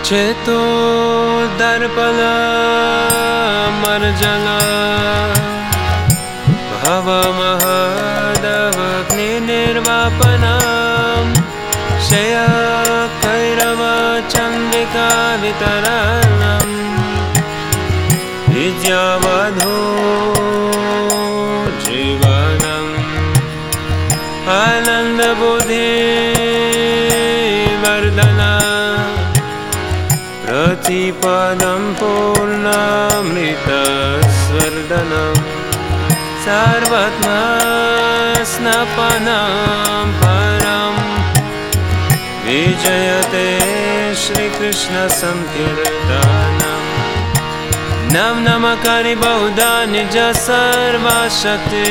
चेतो दर्पणमर्जना भवमहदवग्निर्वापनं शयकैरवचन्द्रिका वितरणम् विद्यावधो जीवनम् आनन्दबुद्धिवर्धना प्रतिपदं पूर्णामृतस्वर्धनम् सर्वत्मा स्नपनं परं विजयते श्रीकृष्ण संकीर्तनम् नम नमकारि बहुधा निज सर्वशक्ति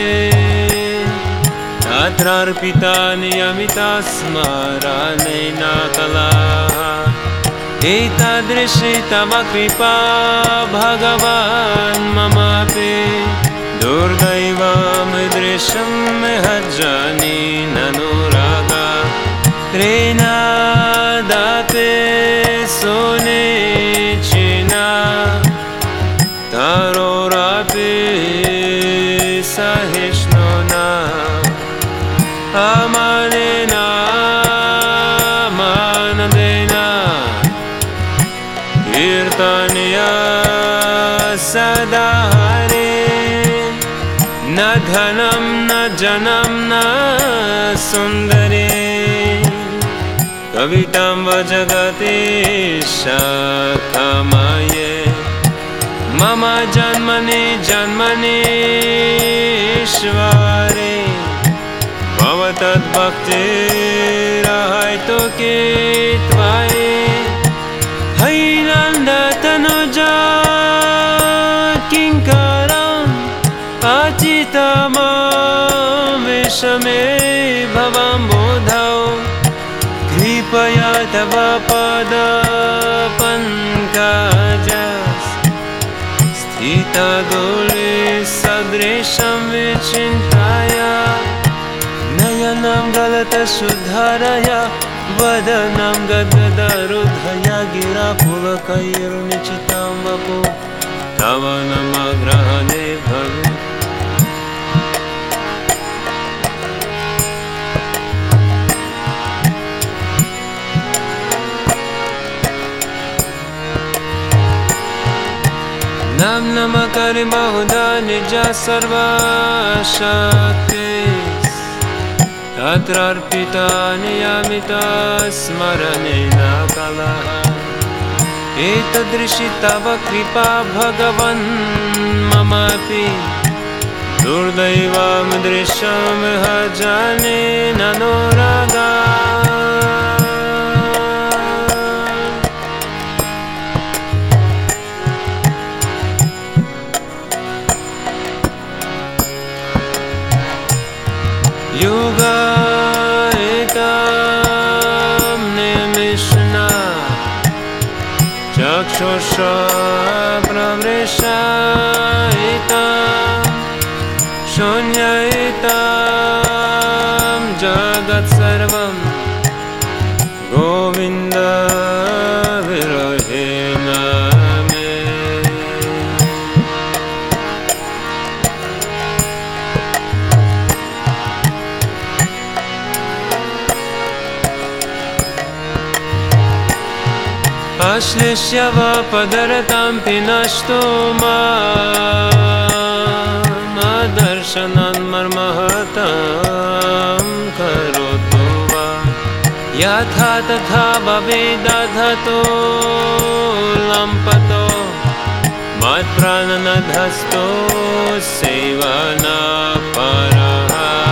तत्रार्पिता नियमिता स्मरणेन कलाः एतादृशी तव कृपा भगवान् ममापि दुर्दैवमदृशं महज्जनी ननुरागा त्रेणादापि सुनिचिना तरोरापि सहिष्णुना अमानेन मानदेन कीर्तनीया सदा हरे न धनं न जनं न सुन्दरी कवितां वजगति शाखमये मम जन्मनि जन्मनीश्वरे भवतद्भक्तिरहैतुकी त्वयि हैनन्दतनुजा किङ्करम् अचितमां विषमे भवम्बुधौ कृपया तव पदपङ्कजस् स्थितधूलिसदृशं विचिन्त्य नयनं गलतशुद्धरय वदनं गद्गदरुधया गिरापुलकैर्निचितां वपु तव नमग्रहणे भवे नम नमकारि बहुधा निज सर्वशक्ति तत्रार्पिता नियमिता स्मरणेन कलाः एतादृशी तव कृपा भगवन् ममापि दुर्दैवमदृशं महज्जनी ननुरागा युगायितां निमिषना चक्षुषा प्रमृषायितां शून्ययितां जगत्सर्वं गोविन्द विरहेण मे अश्लिष्य वपदरतां पिनष्टो मामदर्शनान् मर्महतां करोतु वा यथा तथा भवेदधतो लम्पतो मत्प्राणनधस्तो सेवनपरः